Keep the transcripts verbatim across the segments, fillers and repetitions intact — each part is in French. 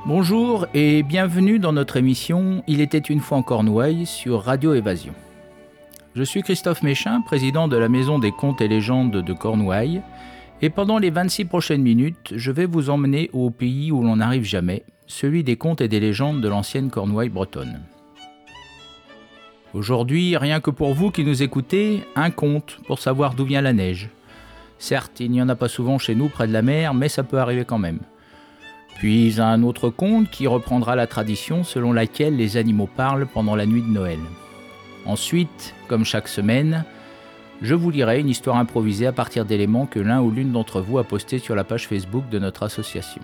Bonjour et bienvenue dans notre émission « Il était une fois en Cornouailles » sur Radio Évasion. Je suis Christophe Méchin, président de la Maison des Contes et Légendes de Cornouailles, et pendant les vingt-six prochaines minutes, je vais vous emmener au pays où l'on n'arrive jamais, celui des contes et des légendes de l'ancienne Cornouaille bretonne. Aujourd'hui, rien que pour vous qui nous écoutez, un conte pour savoir d'où vient la neige. Certes, il n'y en a pas souvent chez nous près de la mer, mais ça peut arriver quand même. Puis un autre conte qui reprendra la tradition selon laquelle les animaux parlent pendant la nuit de Noël. Ensuite, comme chaque semaine, je vous lirai une histoire improvisée à partir d'éléments que l'un ou l'une d'entre vous a postés sur la page Facebook de notre association.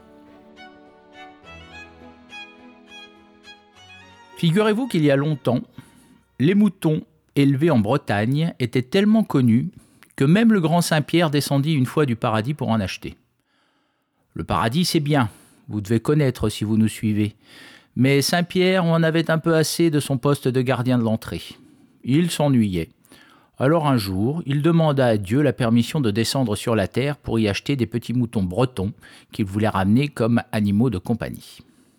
Figurez-vous qu'il y a longtemps, les moutons élevés en Bretagne étaient tellement connus que même le grand Saint-Pierre descendit une fois du paradis pour en acheter. Le paradis, c'est bien, vous devez connaître si vous nous suivez. Mais Saint-Pierre en avait un peu assez de son poste de gardien de l'entrée. Il s'ennuyait. Alors un jour, il demanda à Dieu la permission de descendre sur la terre pour y acheter des petits moutons bretons qu'il voulait ramener comme animaux de compagnie.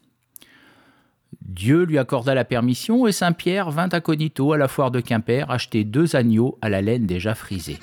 Dieu lui accorda la permission et Saint-Pierre vint incognito à la foire de Quimper acheter deux agneaux à la laine déjà frisée.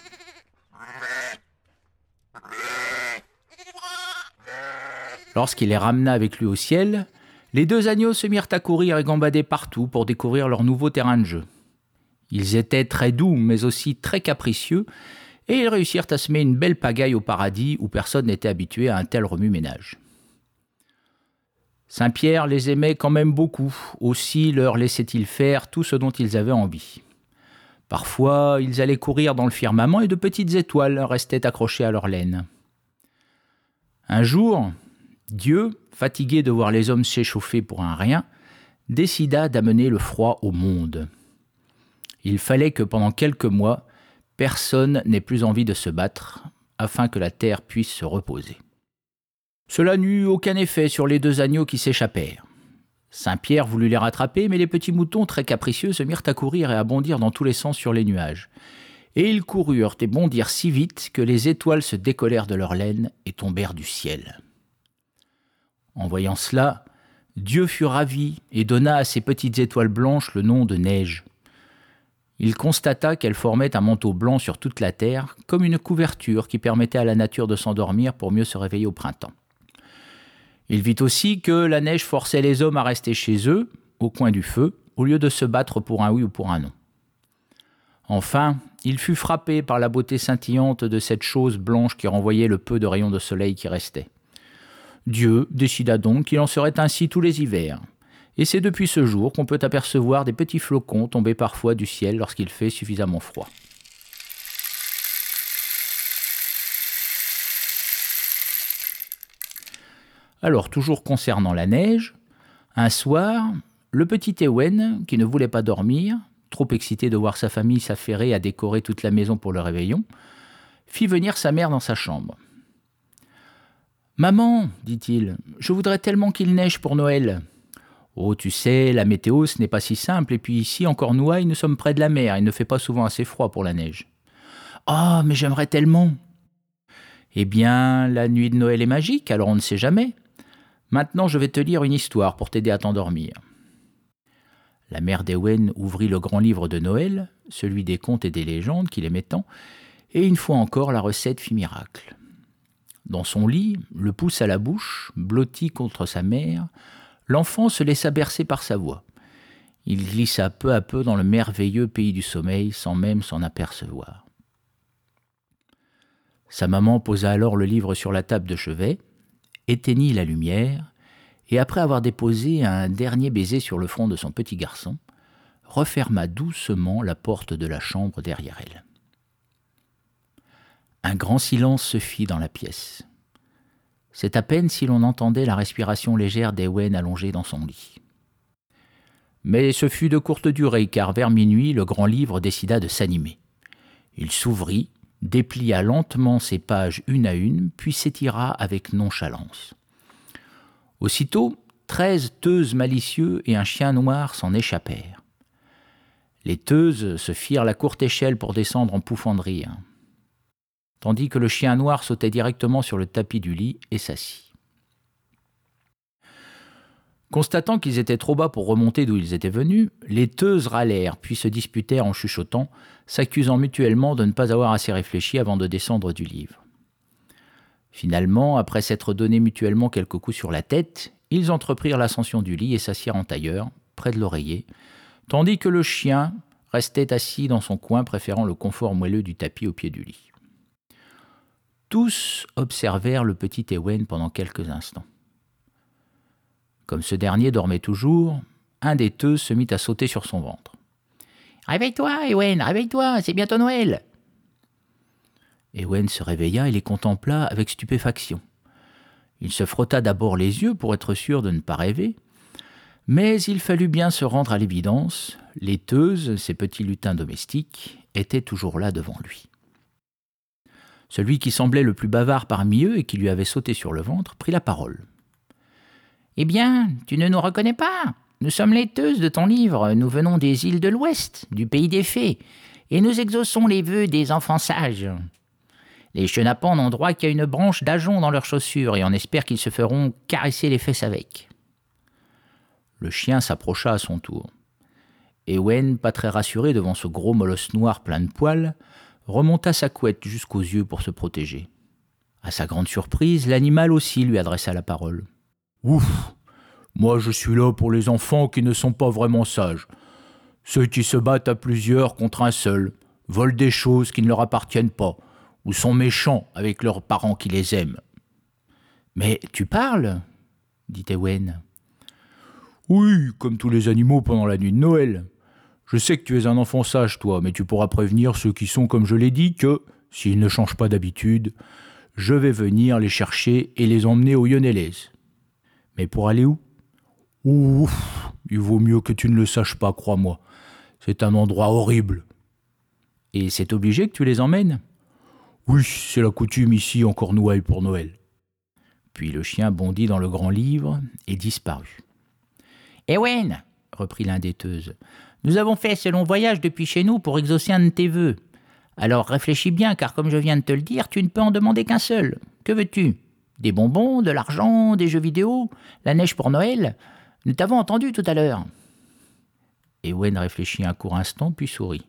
Lorsqu'il les ramena avec lui au ciel, les deux agneaux se mirent à courir et gambader partout pour découvrir leur nouveau terrain de jeu. Ils étaient très doux, mais aussi très capricieux, et ils réussirent à semer une belle pagaille au paradis où personne n'était habitué à un tel remue-ménage. Saint-Pierre les aimait quand même beaucoup, aussi leur laissait-il faire tout ce dont ils avaient envie. Parfois, ils allaient courir dans le firmament et de petites étoiles restaient accrochées à leur laine. Un jour, Dieu, fatigué de voir les hommes s'échauffer pour un rien, décida d'amener le froid au monde. Il fallait que pendant quelques mois, personne n'ait plus envie de se battre, afin que la terre puisse se reposer. Cela n'eut aucun effet sur les deux agneaux qui s'échappèrent. Saint-Pierre voulut les rattraper, mais les petits moutons, très capricieux, se mirent à courir et à bondir dans tous les sens sur les nuages. Et ils coururent et bondirent si vite que les étoiles se décollèrent de leur laine et tombèrent du ciel. En voyant cela, Dieu fut ravi et donna à ces petites étoiles blanches le nom de neige. Il constata qu'elles formaient un manteau blanc sur toute la terre, comme une couverture qui permettait à la nature de s'endormir pour mieux se réveiller au printemps. Il vit aussi que la neige forçait les hommes à rester chez eux, au coin du feu, au lieu de se battre pour un oui ou pour un non. Enfin, il fut frappé par la beauté scintillante de cette chose blanche qui renvoyait le peu de rayons de soleil qui restaient. Dieu décida donc qu'il en serait ainsi tous les hivers. Et c'est depuis ce jour qu'on peut apercevoir des petits flocons tomber parfois du ciel lorsqu'il fait suffisamment froid. Alors, toujours concernant la neige, un soir, le petit Ewen, qui ne voulait pas dormir, trop excité de voir sa famille s'affairer à décorer toute la maison pour le réveillon, fit venir sa mère dans sa chambre. « Maman, dit-il, je voudrais tellement qu'il neige pour Noël. »« Oh, tu sais, la météo, ce n'est pas si simple, et puis ici, en Cornouailles, nous sommes près de la mer, il ne fait pas souvent assez froid pour la neige. »« Ah, oh, mais j'aimerais tellement !»« Eh bien, la nuit de Noël est magique, alors on ne sait jamais. Maintenant, je vais te lire une histoire pour t'aider à t'endormir. » La mère d'Ewen ouvrit le grand livre de Noël, celui des contes et des légendes qu'il aimait tant, et une fois encore, la recette fit miracle. Dans son lit, le pouce à la bouche, blotti contre sa mère, l'enfant se laissa bercer par sa voix. Il glissa peu à peu dans le merveilleux pays du sommeil sans même s'en apercevoir. Sa maman posa alors le livre sur la table de chevet, éteignit la lumière, et après avoir déposé un dernier baiser sur le front de son petit garçon, referma doucement la porte de la chambre derrière elle. Un grand silence se fit dans la pièce. C'est à peine si l'on entendait la respiration légère d'Ewen allongé dans son lit. Mais ce fut de courte durée, car vers minuit, le grand livre décida de s'animer. Il s'ouvrit, déplia lentement ses pages une à une, puis s'étira avec nonchalance. Aussitôt, treize teuses malicieux et un chien noir s'en échappèrent. Les teuses se firent la courte échelle pour descendre en pouffant de rire. tandis que le chien noir sautait directement sur le tapis du lit et s'assit. Constatant qu'ils étaient trop bas pour remonter d'où ils étaient venus, les teuses râlèrent, puis se disputèrent en chuchotant, s'accusant mutuellement de ne pas avoir assez réfléchi avant de descendre du livre. Finalement, après s'être donné mutuellement quelques coups sur la tête, ils entreprirent l'ascension du lit et s'assirent en tailleur, près de l'oreiller, tandis que le chien restait assis dans son coin, préférant le confort moelleux du tapis au pied du lit. Tous observèrent le petit Ewen pendant quelques instants. Comme ce dernier dormait toujours, un des teux se mit à sauter sur son ventre. « Réveille-toi, Ewen, réveille-toi, c'est bientôt Noël !» Ewen se réveilla et les contempla avec stupéfaction. Il se frotta d'abord les yeux pour être sûr de ne pas rêver, mais il fallut bien se rendre à l'évidence, les teuses, ces petits lutins domestiques, étaient toujours là devant lui. Celui qui semblait le plus bavard parmi eux et qui lui avait sauté sur le ventre prit la parole. « Eh bien, tu ne nous reconnais pas ? Nous sommes les teuses de ton livre, nous venons des îles de l'Ouest, du pays des fées, et nous exauçons les vœux des enfants sages. Les chenapans n'ont droit qu'à une branche d'ajonc dans leurs chaussures, et on espère qu'ils se feront caresser les fesses avec. » Le chien s'approcha à son tour. Ewen, pas très rassuré devant ce gros molosse noir plein de poils, remonta sa couette jusqu'aux yeux pour se protéger. À sa grande surprise, l'animal aussi lui adressa la parole. « Ouf, moi je suis là pour les enfants qui ne sont pas vraiment sages. Ceux qui se battent à plusieurs contre un seul, volent des choses qui ne leur appartiennent pas, ou sont méchants avec leurs parents qui les aiment. »« Mais tu parles ?» dit Ewen. « Oui, comme tous les animaux pendant la nuit de Noël. Je sais que tu es un enfant sage, toi, mais tu pourras prévenir ceux qui sont, comme je l'ai dit, que, s'ils ne changent pas d'habitude, je vais venir les chercher et les emmener au Yonelez. Mais pour aller où ? Ouf, il vaut mieux que tu ne le saches pas, crois-moi. C'est un endroit horrible. »« Et c'est obligé que tu les emmènes ? » ?»« Oui, c'est la coutume ici en Cornouailles pour Noël. » Puis le chien bondit dans le grand livre et disparut. « Ewen, reprit l'un des teuses, nous avons fait ce long voyage depuis chez nous pour exaucer un de tes vœux. Alors réfléchis bien, car comme je viens de te le dire, tu ne peux en demander qu'un seul. Que veux-tu ? Des bonbons, de l'argent, des jeux vidéo, la neige pour Noël ? Nous t'avons entendu tout à l'heure. » Ewen réfléchit un court instant, puis sourit.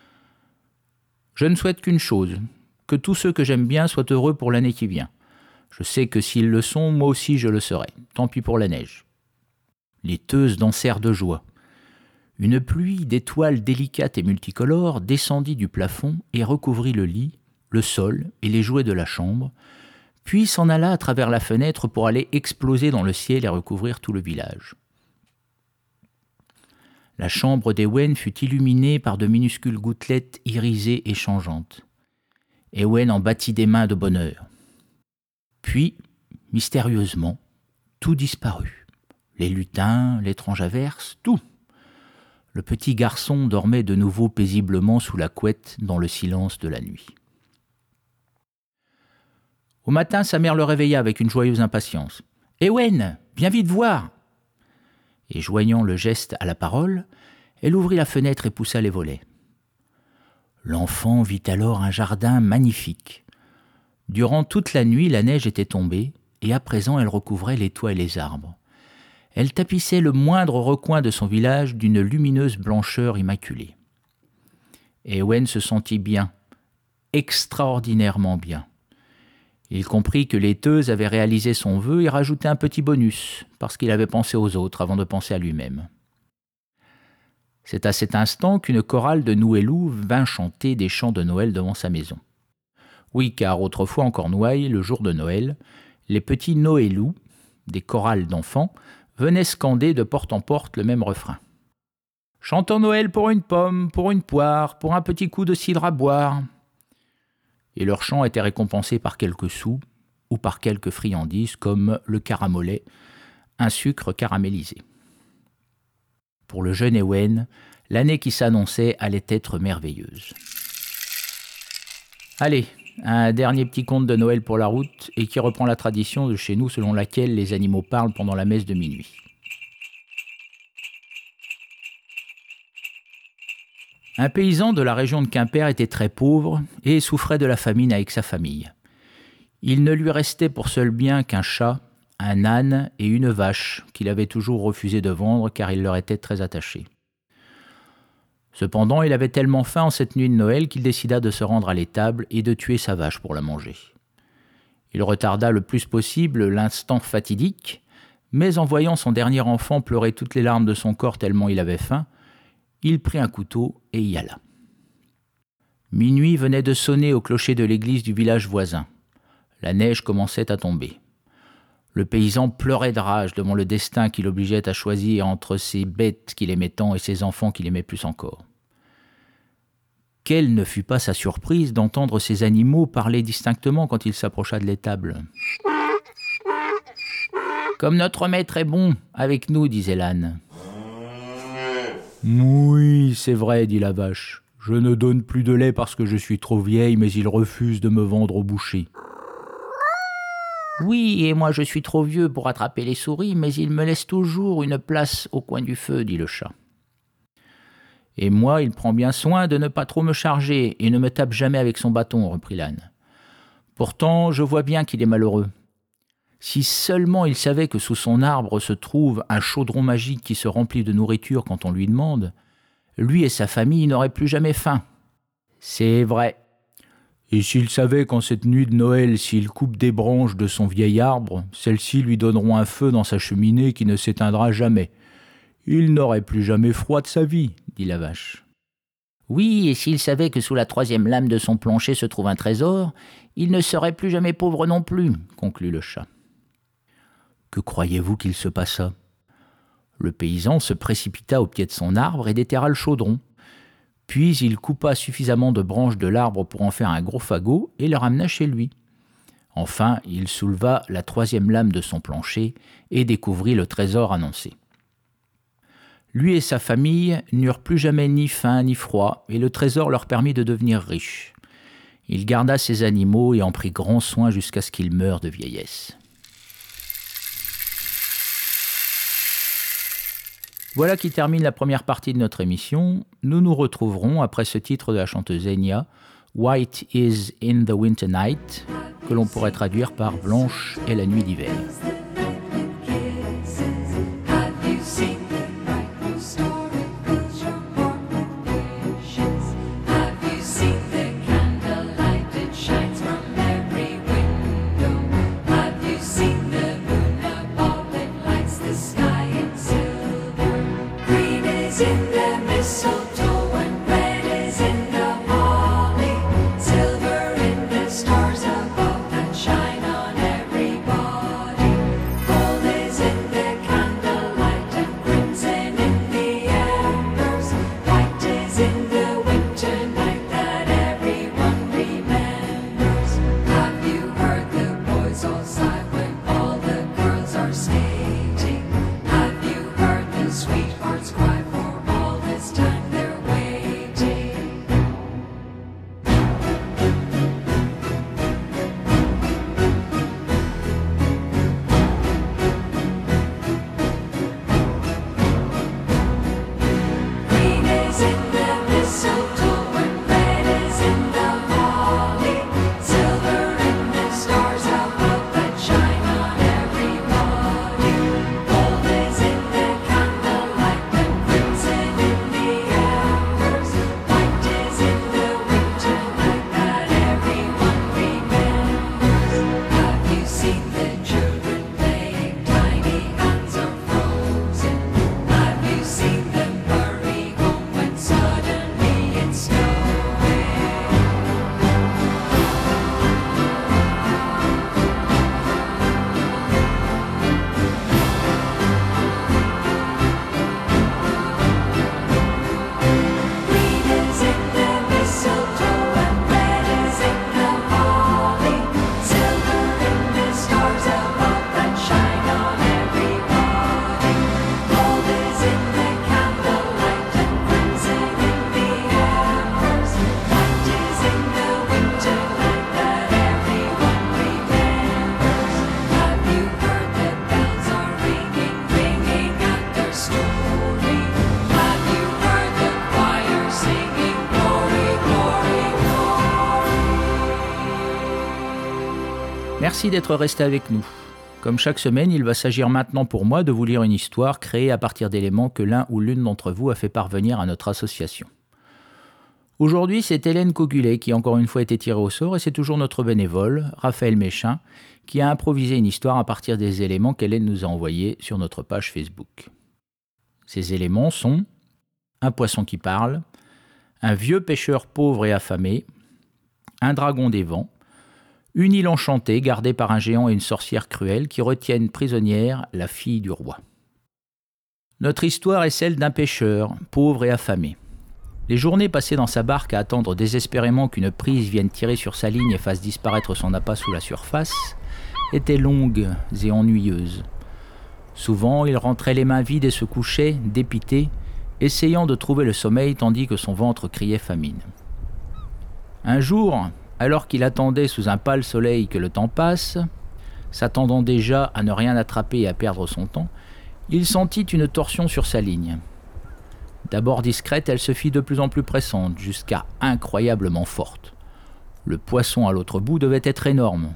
« Je ne souhaite qu'une chose, que tous ceux que j'aime bien soient heureux pour l'année qui vient. Je sais que s'ils le sont, moi aussi je le serai. Tant pis pour la neige. » Les teuses dansèrent de joie. Une pluie d'étoiles délicates et multicolores descendit du plafond et recouvrit le lit, le sol et les jouets de la chambre, puis s'en alla à travers la fenêtre pour aller exploser dans le ciel et recouvrir tout le village. La chambre d'Ewen fut illuminée par de minuscules gouttelettes irisées et changeantes. Ewen en battit des mains de bonheur. Puis, mystérieusement, tout disparut. Les lutins, l'étrange averse, tout. Le petit garçon dormait de nouveau paisiblement sous la couette dans le silence de la nuit. Au matin, sa mère le réveilla avec une joyeuse impatience. « Ewen, viens vite voir !» Et joignant le geste à la parole, elle ouvrit la fenêtre et poussa les volets. L'enfant vit alors un jardin magnifique. Durant toute la nuit, la neige était tombée, et à présent elle recouvrait les toits et les arbres. Elle tapissait le moindre recoin de son village d'une lumineuse blancheur immaculée. Ewen se sentit bien, extraordinairement bien. Il comprit que les teuses avaient réalisé son vœu et rajouté un petit bonus, parce qu'il avait pensé aux autres avant de penser à lui-même. C'est à cet instant qu'une chorale de Nouelou vint chanter des chants de Noël devant sa maison. Oui, car autrefois en Cornouailles, le jour de Noël, les petits Noélous, des chorales d'enfants, venaient scander de porte en porte le même refrain. « Chantons Noël pour une pomme, pour une poire, pour un petit coup de cidre à boire. » Et leur chant était récompensé par quelques sous ou par quelques friandises comme le caramolet, un sucre caramélisé. Pour le jeune Ewen, l'année qui s'annonçait allait être merveilleuse. Allez, un dernier petit conte de Noël pour la route et qui reprend la tradition de chez nous selon laquelle les animaux parlent pendant la messe de minuit. Un paysan de la région de Quimper était très pauvre et souffrait de la famine avec sa famille. Il ne lui restait pour seul bien qu'un chat, un âne et une vache qu'il avait toujours refusé de vendre car il leur était très attaché. Cependant, il avait tellement faim en cette nuit de Noël qu'il décida de se rendre à l'étable et de tuer sa vache pour la manger. Il retarda le plus possible l'instant fatidique, mais en voyant son dernier enfant pleurer toutes les larmes de son corps tellement il avait faim, il prit un couteau et y alla. Minuit venait de sonner au clocher de l'église du village voisin. La neige commençait à tomber. Le paysan pleurait de rage devant le destin qui l'obligeait à choisir entre ses bêtes qu'il aimait tant et ses enfants qu'il aimait plus encore. Quelle ne fut pas sa surprise d'entendre ces animaux parler distinctement quand il s'approcha de l'étable. « Comme notre maître est bon avec nous, disait l'âne. »« Oui, c'est vrai, dit la vache. Je ne donne plus de lait parce que je suis trop vieille, mais il refuse de me vendre au boucher. »« Oui, et moi je suis trop vieux pour attraper les souris, mais il me laisse toujours une place au coin du feu, dit le chat. »« Et moi, il prend bien soin de ne pas trop me charger et ne me tape jamais avec son bâton, reprit l'âne. Pourtant, je vois bien qu'il est malheureux. Si seulement il savait que sous son arbre se trouve un chaudron magique qui se remplit de nourriture quand on lui demande, lui et sa famille n'auraient plus jamais faim. C'est vrai. Et s'il savait qu'en cette nuit de Noël, s'il coupe des branches de son vieil arbre, celles-ci lui donneront un feu dans sa cheminée qui ne s'éteindra jamais. Il n'aurait plus jamais froid de sa vie, dit la vache. Oui, et s'il savait que sous la troisième lame de son plancher se trouve un trésor, il ne serait plus jamais pauvre non plus, conclut le chat. Que croyez-vous qu'il se passa ? Le paysan se précipita au pied de son arbre et déterra le chaudron. Puis il coupa suffisamment de branches de l'arbre pour en faire un gros fagot et le ramena chez lui. Enfin, il souleva la troisième lame de son plancher et découvrit le trésor annoncé. Lui et sa famille n'eurent plus jamais ni faim ni froid, et le trésor leur permit de devenir riches. Il garda ses animaux et en prit grand soin jusqu'à ce qu'il meure de vieillesse. Voilà qui termine la première partie de notre émission. Nous nous retrouverons après ce titre de la chanteuse Enya, White is in the Winter Night, que l'on pourrait traduire par Blanche est la nuit d'hiver. Merci d'être resté avec nous. Comme chaque semaine, il va s'agir maintenant pour moi de vous lire une histoire créée à partir d'éléments que l'un ou l'une d'entre vous a fait parvenir à notre association. Aujourd'hui, c'est Hélène Cogulet qui encore une fois a été tirée au sort et c'est toujours notre bénévole, Raphaël Méchin, qui a improvisé une histoire à partir des éléments qu'Hélène nous a envoyés sur notre page Facebook. Ces éléments sont un poisson qui parle, un vieux pêcheur pauvre et affamé, un dragon des vents, une île enchantée gardée par un géant et une sorcière cruelle qui retiennent prisonnière la fille du roi. Notre histoire est celle d'un pêcheur, pauvre et affamé. Les journées passées dans sa barque à attendre désespérément qu'une prise vienne tirer sur sa ligne et fasse disparaître son appât sous la surface étaient longues et ennuyeuses. Souvent, il rentrait les mains vides et se couchait, dépité, essayant de trouver le sommeil tandis que son ventre criait famine. Un jour, alors qu'il attendait sous un pâle soleil que le temps passe, s'attendant déjà à ne rien attraper et à perdre son temps, il sentit une torsion sur sa ligne. D'abord discrète, elle se fit de plus en plus pressante, jusqu'à incroyablement forte. Le poisson à l'autre bout devait être énorme.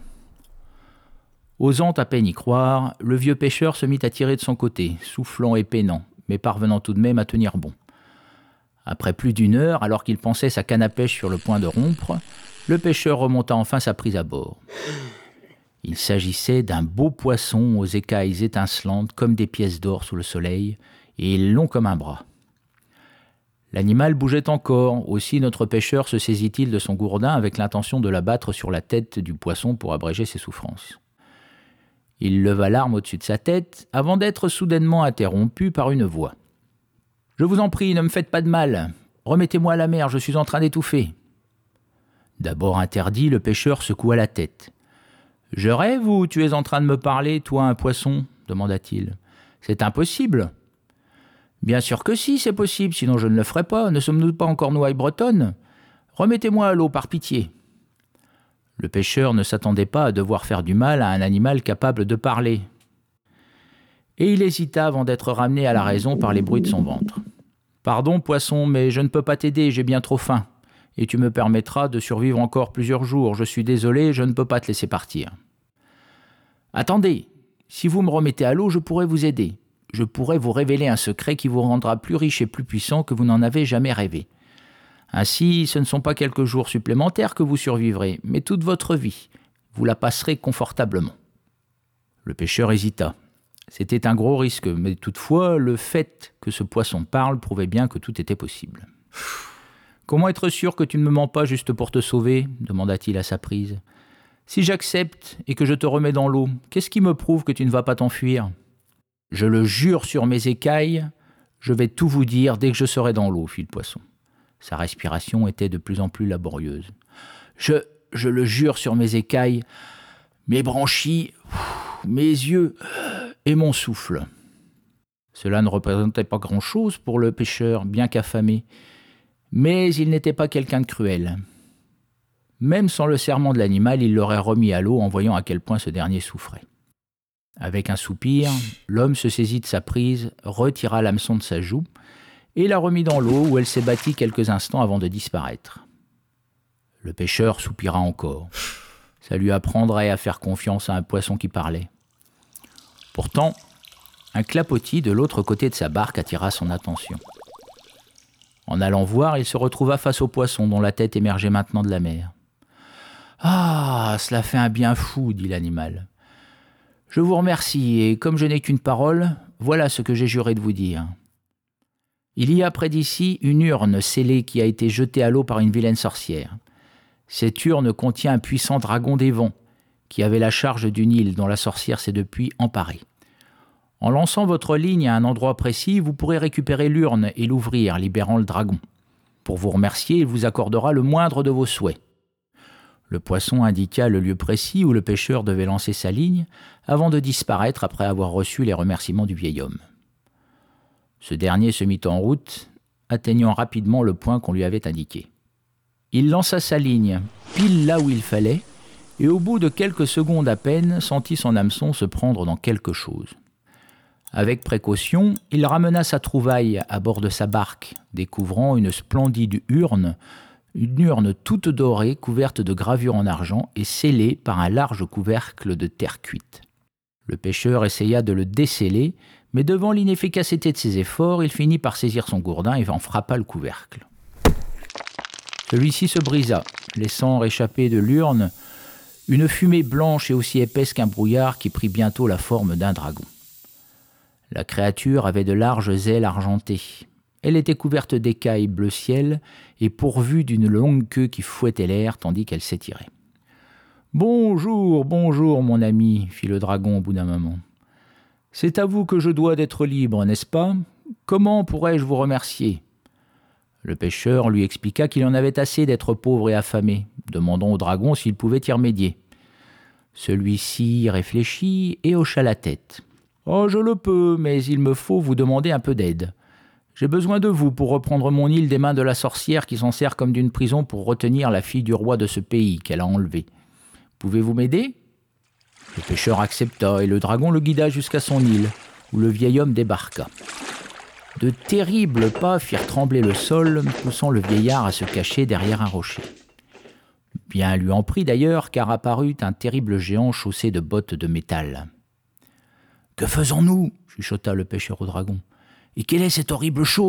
Osant à peine y croire, le vieux pêcheur se mit à tirer de son côté, soufflant et peinant, mais parvenant tout de même à tenir bon. Après plus d'une heure, alors qu'il pensait sa canne à pêche sur le point de rompre, le pêcheur remonta enfin sa prise à bord. Il s'agissait d'un beau poisson aux écailles étincelantes comme des pièces d'or sous le soleil et long comme un bras. L'animal bougeait encore, aussi notre pêcheur se saisit-il de son gourdin avec l'intention de l'abattre sur la tête du poisson pour abréger ses souffrances. Il leva l'arme au-dessus de sa tête avant d'être soudainement interrompu par une voix. « Je vous en prie, ne me faites pas de mal. Remettez-moi à la mer, je suis en train d'étouffer. » D'abord interdit, le pêcheur secoua la tête. « Je rêve ou tu es en train de me parler, toi, un poisson ?» demanda-t-il. « C'est impossible. »« Bien sûr que si, c'est possible, sinon je ne le ferai pas. Ne sommes-nous pas encore nouailles bretonnes ? Remettez-moi à l'eau, par pitié. » Le pêcheur ne s'attendait pas à devoir faire du mal à un animal capable de parler. Et il hésita avant d'être ramené à la raison par les bruits de son ventre. « Pardon, poisson, mais je ne peux pas t'aider, j'ai bien trop faim. Et tu me permettras de survivre encore plusieurs jours. Je suis désolé, je ne peux pas te laisser partir. »« Attendez, si vous me remettez à l'eau, je pourrai vous aider. Je pourrai vous révéler un secret qui vous rendra plus riche et plus puissant que vous n'en avez jamais rêvé. Ainsi, ce ne sont pas quelques jours supplémentaires que vous survivrez, mais toute votre vie. Vous la passerez confortablement. » Le pêcheur hésita. C'était un gros risque, mais toutefois, le fait que ce poisson parle prouvait bien que tout était possible. « Comment être sûr que tu ne me mens pas juste pour te sauver ?» demanda-t-il à sa prise. « Si j'accepte et que je te remets dans l'eau, qu'est-ce qui me prouve que tu ne vas pas t'enfuir ? Je le jure sur mes écailles, je vais tout vous dire dès que je serai dans l'eau, » fit le poisson. Sa respiration était de plus en plus laborieuse. « Je, je le jure sur mes écailles, mes branchies, mes yeux et mon souffle. » Cela ne représentait pas grand-chose pour le pêcheur, bien qu'affamé. Mais il n'était pas quelqu'un de cruel. Même sans le serment de l'animal, il l'aurait remis à l'eau en voyant à quel point ce dernier souffrait. Avec un soupir, l'homme se saisit de sa prise, retira l'hameçon de sa joue et la remit dans l'eau où elle s'est bâtie quelques instants avant de disparaître. Le pêcheur soupira encore. Ça lui apprendrait à faire confiance à un poisson qui parlait. Pourtant, un clapotis de l'autre côté de sa barque attira son attention. En allant voir, il se retrouva face au poisson dont la tête émergeait maintenant de la mer. « Ah, cela fait un bien fou, » dit l'animal. « Je vous remercie, et comme je n'ai qu'une parole, voilà ce que j'ai juré de vous dire. Il y a près d'ici une urne scellée qui a été jetée à l'eau par une vilaine sorcière. Cette urne contient un puissant dragon des vents, qui avait la charge d'une île dont la sorcière s'est depuis emparée. En lançant votre ligne à un endroit précis, vous pourrez récupérer l'urne et l'ouvrir, libérant le dragon. Pour vous remercier, il vous accordera le moindre de vos souhaits. » Le poisson indiqua le lieu précis où le pêcheur devait lancer sa ligne avant de disparaître après avoir reçu les remerciements du vieil homme. Ce dernier se mit en route, atteignant rapidement le point qu'on lui avait indiqué. Il lança sa ligne pile là où il fallait et au bout de quelques secondes à peine sentit son hameçon se prendre dans quelque chose. Avec précaution, il ramena sa trouvaille à bord de sa barque, découvrant une splendide urne, une urne toute dorée couverte de gravures en argent et scellée par un large couvercle de terre cuite. Le pêcheur essaya de le déceler, mais devant l'inefficacité de ses efforts, il finit par saisir son gourdin et en frappa le couvercle. Celui-ci se brisa, laissant échapper de l'urne une fumée blanche et aussi épaisse qu'un brouillard qui prit bientôt la forme d'un dragon. La créature avait de larges ailes argentées. Elle était couverte d'écailles bleu ciel et pourvue d'une longue queue qui fouettait l'air tandis qu'elle s'étirait. « Bonjour, bonjour, mon ami, fit le dragon au bout d'un moment. C'est à vous que je dois d'être libre, n'est-ce pas ? Comment pourrais-je vous remercier ?» Le pêcheur lui expliqua qu'il en avait assez d'être pauvre et affamé, demandant au dragon s'il pouvait y remédier. Celui-ci réfléchit et hocha la tête. « Oh, je le peux, mais il me faut vous demander un peu d'aide. J'ai besoin de vous pour reprendre mon île des mains de la sorcière qui s'en sert comme d'une prison pour retenir la fille du roi de ce pays qu'elle a enlevée. Pouvez-vous m'aider ?» Le pêcheur accepta et le dragon le guida jusqu'à son île, où le vieil homme débarqua. De terribles pas firent trembler le sol, poussant le vieillard à se cacher derrière un rocher. Bien lui en prit d'ailleurs, car apparut un terrible géant chaussé de bottes de métal. « Que faisons-nous » chuchota le pêcheur au dragon. « Et quelle est cette horrible chose ?»«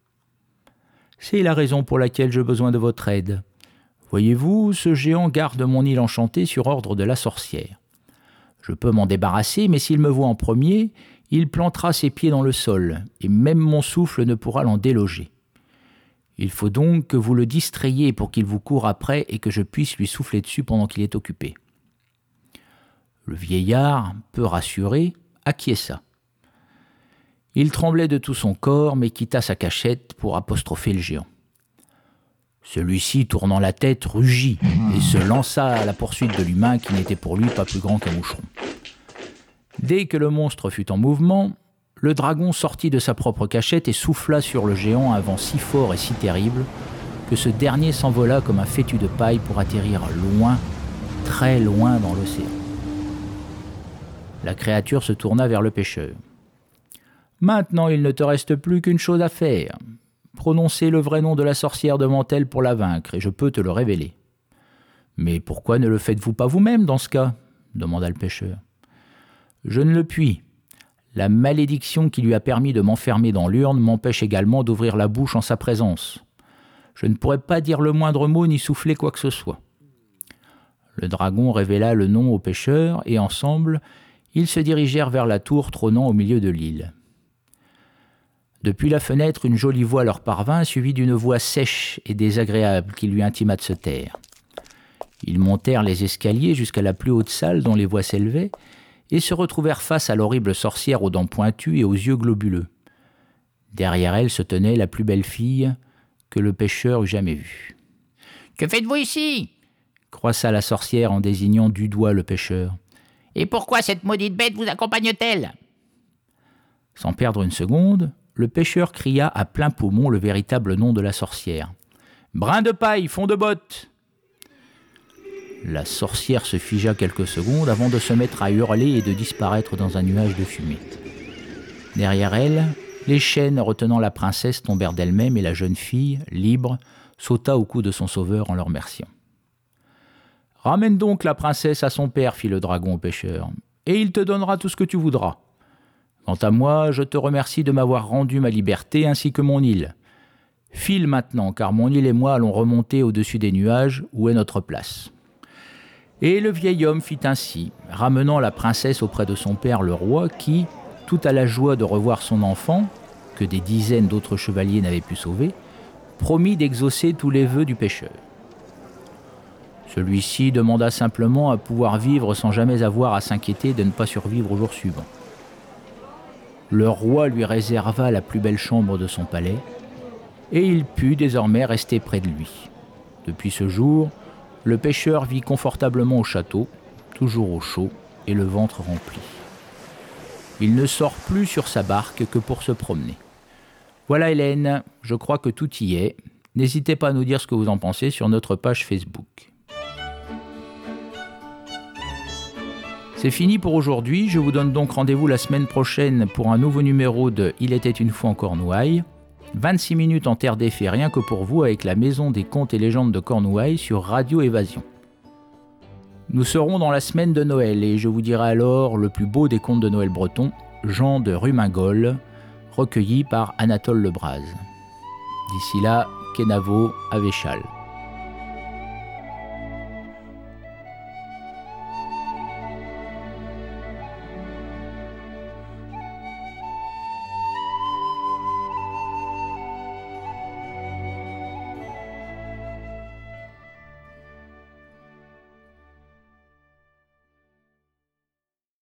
C'est la raison pour laquelle j'ai besoin de votre aide. Voyez-vous, ce géant garde mon île enchantée sur ordre de la sorcière. Je peux m'en débarrasser, mais s'il me voit en premier, il plantera ses pieds dans le sol, et même mon souffle ne pourra l'en déloger. Il faut donc que vous le distrayiez pour qu'il vous coure après et que je puisse lui souffler dessus pendant qu'il est occupé. » Le vieillard, peu rassuré, acquiesça. Il tremblait de tout son corps, mais quitta sa cachette pour apostropher le géant. Celui-ci, tournant la tête, rugit et se lança à la poursuite de l'humain qui n'était pour lui pas plus grand qu'un moucheron. Dès que le monstre fut en mouvement, le dragon sortit de sa propre cachette et souffla sur le géant un vent si fort et si terrible que ce dernier s'envola comme un fétu de paille pour atterrir loin, très loin dans l'océan. La créature se tourna vers le pêcheur. « Maintenant, il ne te reste plus qu'une chose à faire. Prononcer le vrai nom de la sorcière devant elle pour la vaincre, et je peux te le révéler. »« Mais pourquoi ne le faites-vous pas vous-même dans ce cas ?» demanda le pêcheur. « Je ne le puis. La malédiction qui lui a permis de m'enfermer dans l'urne m'empêche également d'ouvrir la bouche en sa présence. Je ne pourrais pas dire le moindre mot ni souffler quoi que ce soit. » Le dragon révéla le nom au pêcheur, et ensemble, ils se dirigèrent vers la tour trônant au milieu de l'île. Depuis la fenêtre, une jolie voix leur parvint, suivie d'une voix sèche et désagréable qui lui intima de se taire. Ils montèrent les escaliers jusqu'à la plus haute salle dont les voix s'élevaient et se retrouvèrent face à l'horrible sorcière aux dents pointues et aux yeux globuleux. Derrière elle se tenait la plus belle fille que le pêcheur eût jamais vue. « Que faites-vous ici ?» croissa la sorcière en désignant du doigt le pêcheur. « Et pourquoi cette maudite bête vous accompagne-t-elle » Sans perdre une seconde, le pêcheur cria à plein poumon le véritable nom de la sorcière. « Brin de paille, fond de botte !» La sorcière se figea quelques secondes avant de se mettre à hurler et de disparaître dans un nuage de fumée. Derrière elle, les chaînes retenant la princesse tombèrent d'elles-mêmes et la jeune fille, libre, sauta au cou de son sauveur en le remerciant. « Ramène donc la princesse à son père, fit le dragon au pêcheur, et il te donnera tout ce que tu voudras. Quant à moi, je te remercie de m'avoir rendu ma liberté ainsi que mon île. File maintenant, car mon île et moi allons remonter au-dessus des nuages, où est notre place. » Et le vieil homme fit ainsi, ramenant la princesse auprès de son père le roi, qui, tout à la joie de revoir son enfant, que des dizaines d'autres chevaliers n'avaient pu sauver, promit d'exaucer tous les vœux du pêcheur. Celui-ci demanda simplement à pouvoir vivre sans jamais avoir à s'inquiéter de ne pas survivre au jour suivant. Le roi lui réserva la plus belle chambre de son palais, et il put désormais rester près de lui. Depuis ce jour, le pêcheur vit confortablement au château, toujours au chaud et le ventre rempli. Il ne sort plus sur sa barque que pour se promener. Voilà Hélène, je crois que tout y est. N'hésitez pas à nous dire ce que vous en pensez sur notre page Facebook. C'est fini pour aujourd'hui, je vous donne donc rendez-vous la semaine prochaine pour un nouveau numéro de Il était une fois en Cornouailles. vingt-six minutes en terre des fées rien que pour vous avec la Maison des Contes et Légendes de Cornouailles sur Radio Évasion. Nous serons dans la semaine de Noël et je vous dirai alors le plus beau des contes de Noël bretons, Jean de Rumingol, recueilli par Anatole Lebras. D'ici là, Kenavo, Avéchal.